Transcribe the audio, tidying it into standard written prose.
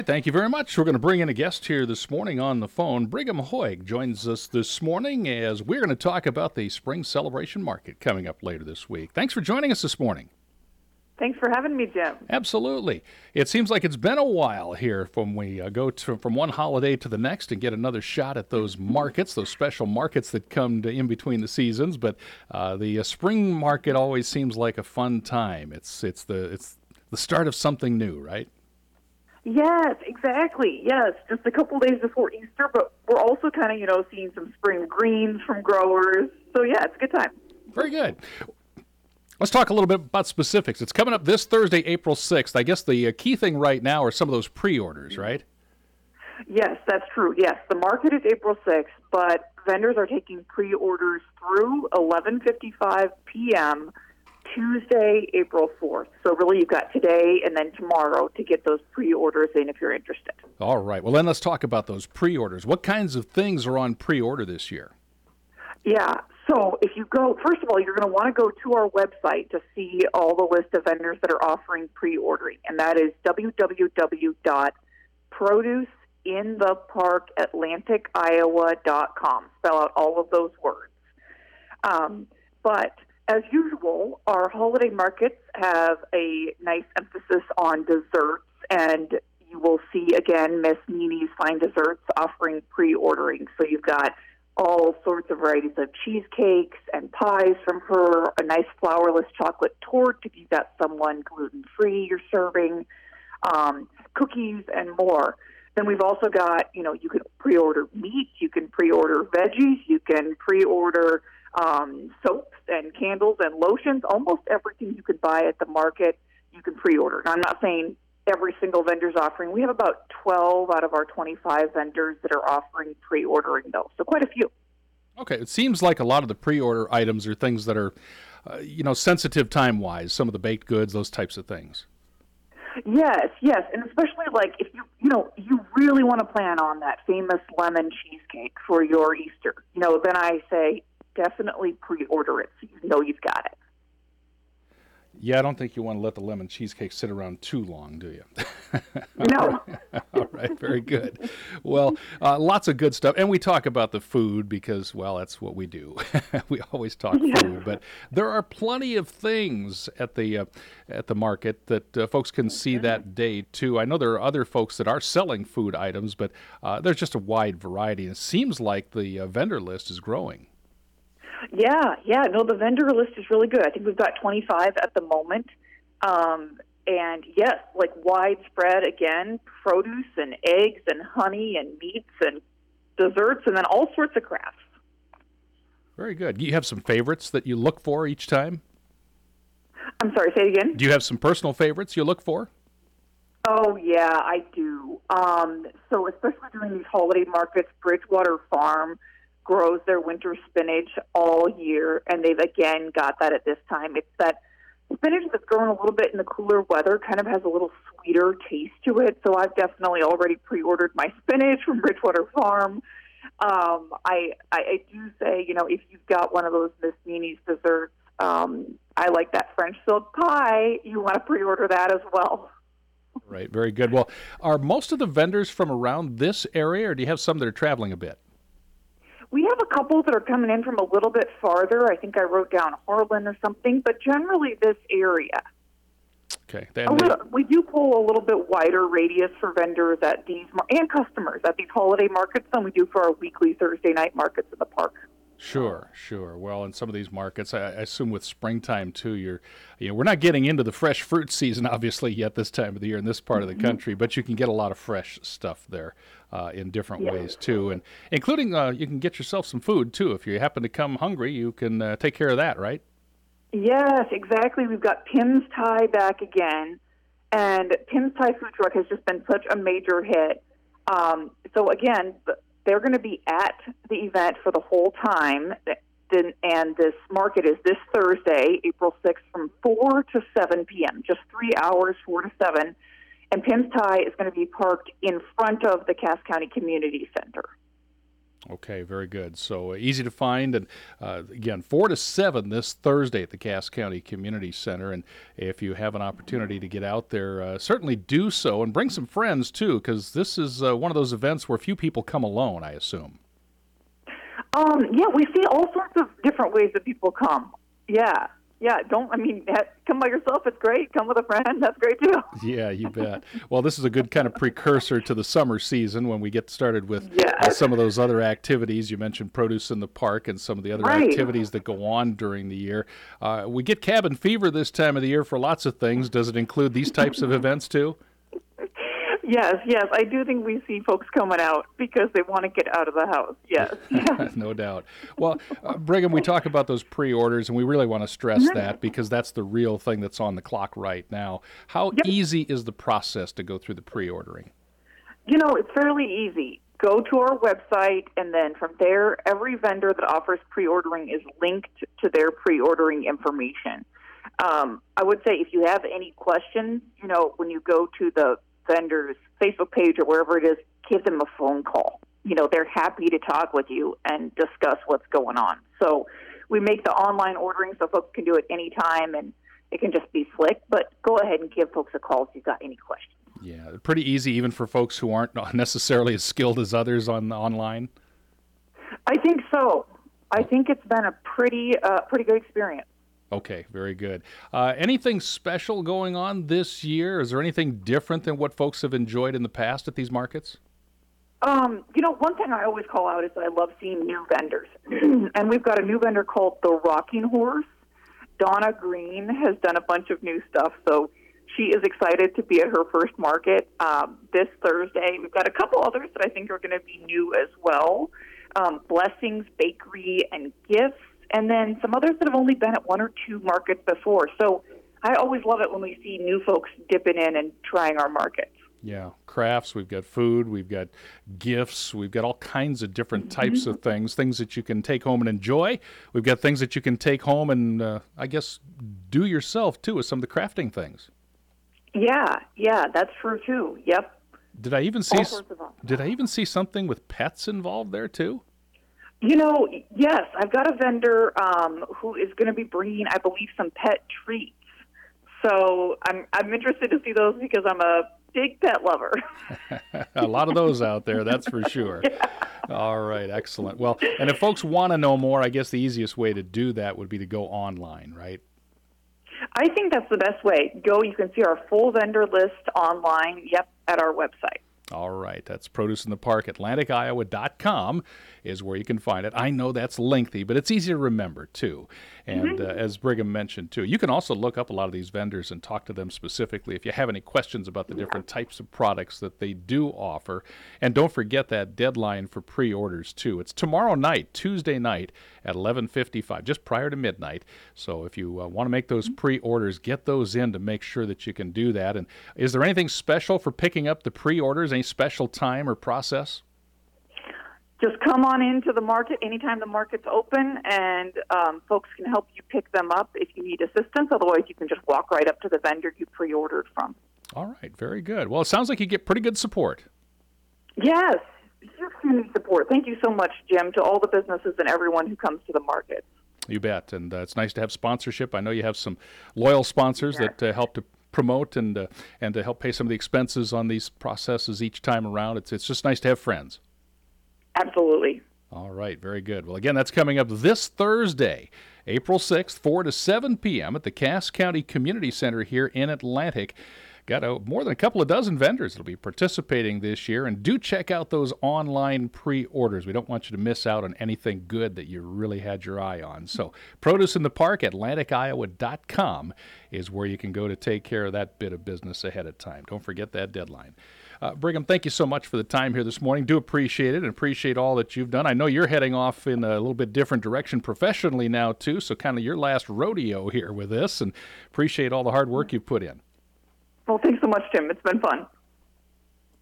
Thank you very much. We're going to bring in a guest here this morning on the phone. Brigham Hoig joins us this morning as we're going to talk about the Spring Celebration Market coming up later this week. Thanks for joining us this morning. Thanks for having me, Jim. Absolutely. It seems like it's been a while here from we go from one holiday to the next and get another shot at those markets, those special markets that come in between the seasons. But the spring market always seems like a fun time. It's the start of something new, right? Yes, exactly. Yes, just a couple days before Easter, but we're also kind of, seeing some spring greens from growers. So, yeah, it's a good time. Very good. Let's talk a little bit about specifics. It's coming up this Thursday, April 6th. I guess the key thing right now are some of those pre-orders, right? Yes, that's true. Yes, the market is April 6th, but vendors are taking pre-orders through 11:55 p.m., Tuesday, April 4th. So really you've got today and then tomorrow to get those pre-orders in if you're interested. All right. Well, then let's talk about those pre-orders. What kinds of things are on pre-order this year? Yeah. So if you go, first of all, you're going to want to go to our website to see all the list of vendors that are offering pre-ordering, and that is www.produceintheparkatlanticiowa.com. Spell out all of those words. But as usual, our holiday markets have a nice emphasis on desserts, and you will see, again, Miss Nini's Fine Desserts offering pre-ordering. So you've got all sorts of varieties of cheesecakes and pies from her, a nice flourless chocolate torte if you've got someone gluten-free you're serving, cookies, and more. Then we've also got, you can pre-order meat, you can pre-order veggies, you can pre-order soaps and candles and lotions. Almost everything you could buy at the market, you can pre-order. Now, I'm not saying every single vendor's offering. We have about 12 out of our 25 vendors that are offering pre-ordering, though, so quite a few. Okay, it seems like a lot of the pre-order items are things that are, sensitive time-wise, some of the baked goods, those types of things. Yes, and especially like if you really want to plan on that famous lemon cheesecake for your Easter, then I say definitely pre-order it so you know you've got it. Yeah, I don't think you want to let the lemon cheesecake sit around too long, do you? No. All right, very good. Well, lots of good stuff. And we talk about the food because, well, that's what we do. We always talk food. But there are plenty of things at the market that folks can see that day, too. I know there are other folks that are selling food items, but there's just a wide variety. And it seems like the vendor list is growing. Yeah. No, the vendor list is really good. I think we've got 25 at the moment. And yes, like widespread, again, produce and eggs and honey and meats and desserts and then all sorts of crafts. Very good. Do you have some favorites that you look for each time? I'm sorry, say it again? Do you have some personal favorites you look for? Oh, yeah, I do. So especially during these holiday markets, Bridgewater Farm grows their winter spinach all year, and they've again got that at this time. It's that spinach that's grown a little bit in the cooler weather, kind of has a little sweeter taste to it. So I've definitely already pre-ordered my spinach from Bridgewater Farm. I do say, if you've got one of those Miss Nini's desserts, I like that French silk pie. You want to pre-order that as well. Right, very good. Well, are most of the vendors from around this area, or do you have some that are traveling a bit? We have a couple that are coming in from a little bit farther. I think I wrote down Harlan or something, but generally this area. Okay. We do pull a little bit wider radius for vendors at these and customers at these holiday markets than we do for our weekly Thursday night markets in the park. Sure. Well, in some of these markets, I assume with springtime too, we're not getting into the fresh fruit season obviously yet this time of the year in this part of the country, but you can get a lot of fresh stuff there in different ways too, and including you can get yourself some food too. If you happen to come hungry, you can take care of that, right? Yes, exactly. We've got Pim's Thai back again, and Pim's Thai food truck has just been such a major hit. So again, they're going to be at the event for the whole time, and this market is this Thursday, April 6th, from 4 to 7 p.m., just 3 hours, 4 to 7. And Pim's Thai is going to be parked in front of the Cass County Community Center. Okay, very good. So easy to find, and again, 4 to 7 this Thursday at the Cass County Community Center. And if you have an opportunity to get out there, certainly do so, and bring some friends too, because this is one of those events where few people come alone, I assume. Yeah, we see all sorts of different ways that people come. Yeah. Come by yourself, it's great. Come with a friend, that's great too. Yeah, you bet. Well, this is a good kind of precursor to the summer season when we get started with some of those other activities. You mentioned Produce in the Park and some of the other activities that go on during the year. We get cabin fever this time of the year for lots of things. Does it include these types of events too? Yes. I do think we see folks coming out because they want to get out of the house. Yes. No doubt. Well, Brigham, we talk about those pre-orders, and we really want to stress that because that's the real thing that's on the clock right now. How easy is the process to go through the pre-ordering? It's fairly easy. Go to our website, and then from there, every vendor that offers pre-ordering is linked to their pre-ordering information. I would say if you have any questions, when you go to the vendor's Facebook page or wherever it is, give them a phone call. They're happy to talk with you and discuss what's going on. So we make the online ordering so folks can do it anytime, and it can just be slick, but go ahead and give folks a call if you've got any questions. Yeah, pretty easy even for folks who aren't necessarily as skilled as others online. I think so. I think it's been a pretty good experience. Okay, very good. Anything special going on this year? Is there anything different than what folks have enjoyed in the past at these markets? One thing I always call out is that I love seeing new vendors. And we've got a new vendor called The Rocking Horse. Donna Green has done a bunch of new stuff, so she is excited to be at her first market this Thursday. We've got a couple others that I think are going to be new as well. Blessings Bakery and Gifts, and then some others that have only been at one or two markets before. So I always love it when we see new folks dipping in and trying our markets. Yeah, crafts, we've got food, we've got gifts, we've got all kinds of different types of things that you can take home and enjoy. We've got things that you can take home and, I guess, do yourself, too, with some of the crafting things. Yeah, that's true, too. Yep. Did I even see something with pets involved there, too? Yes, I've got a vendor who is going to be bringing, I believe, some pet treats. So I'm interested to see those because I'm a big pet lover. A lot of those out there, that's for sure. Yeah. All right, excellent. Well, and if folks want to know more, I guess the easiest way to do that would be to go online, right? I think that's the best way. You can see our full vendor list online, at our website. All right, that's Produce in the Park. AtlanticIowa.com is where you can find it. I know that's lengthy, but it's easy to remember, too. And as Brigham mentioned, too, you can also look up a lot of these vendors and talk to them specifically if you have any questions about the different types of products that they do offer. And don't forget that deadline for pre-orders, too. It's tomorrow night, Tuesday night at 11:55, just prior to midnight. So if you want to make those pre-orders, get those in to make sure that you can do that. And is there anything special for picking up the pre-orders? Any special time or process? Just come on into the market anytime the market's open, and folks can help you pick them up if you need assistance. Otherwise, you can just walk right up to the vendor you pre-ordered from. All right, very good. Well, it sounds like you get pretty good support. Yes, huge community support. Thank you so much, Jim, to all the businesses and everyone who comes to the market. You bet, and it's nice to have sponsorship. I know you have some loyal sponsors that help to promote and to help pay some of the expenses on these processes each time around. It's just nice to have friends. Absolutely. All right, very good. Well, again, that's coming up this Thursday, April 6th, 4 to 7 p.m. at the Cass County Community Center here in Atlantic. Got more than a couple of dozen vendors that will be participating this year, and do check out those online pre-orders. We don't want you to miss out on anything good that you really had your eye on. So Produce in the Park, AtlanticIowa.com is where you can go to take care of that bit of business ahead of time. Don't forget that deadline. Brigham, thank you so much for the time here this morning. Do appreciate it and appreciate all that you've done. I know you're heading off in a little bit different direction professionally now, too, so kind of your last rodeo here with this, and appreciate all the hard work you've put in. Well, thanks so much, Tim. It's been fun.